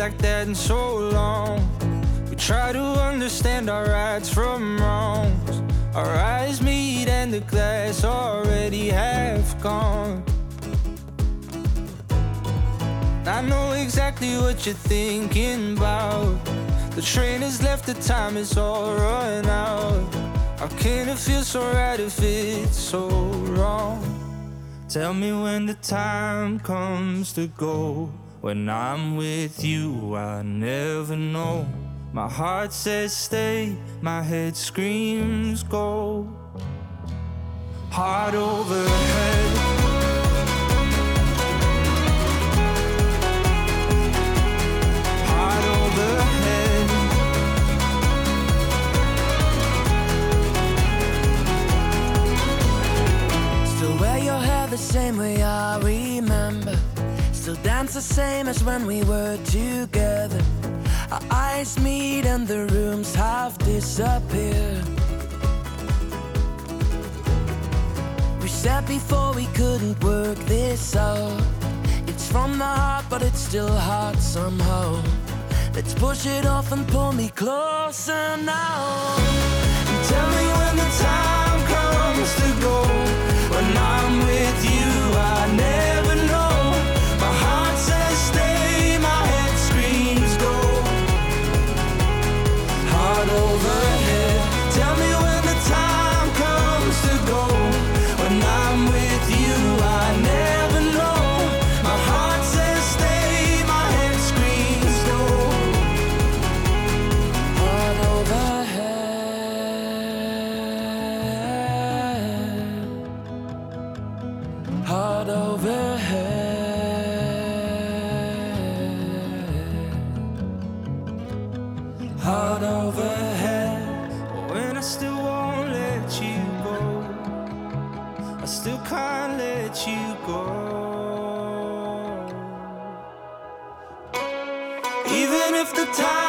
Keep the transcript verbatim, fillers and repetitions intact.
like that in so long. We try to understand our rights from wrongs. Our eyes meet and the glass already half gone. I know exactly what you're thinking about. The train has left, the time is all run out. How can it feel so right if it's so wrong? Tell me when the time comes to go. When I'm with you, I never know. My heart says stay, my head screams go. Heart overhead. Heart overhead. Still wear your hair the same way I remember. Still dance the same as when we were together. Our eyes meet and the rooms have disappeared. We said before we couldn't work this out. It's from the heart but it's still hard somehow. Let's push it off and pull me closer now. And tell me when the time comes to go. When I'm with you I never know. My heart says stay, my head screams go. Heart overhead. Tell me when the time comes to go. When I'm with you I never know. My heart says stay, my head screams go. Heart overhead. Heart overhead. Heart overhead. When I still won't let you go, I still can't let you go. Even if the time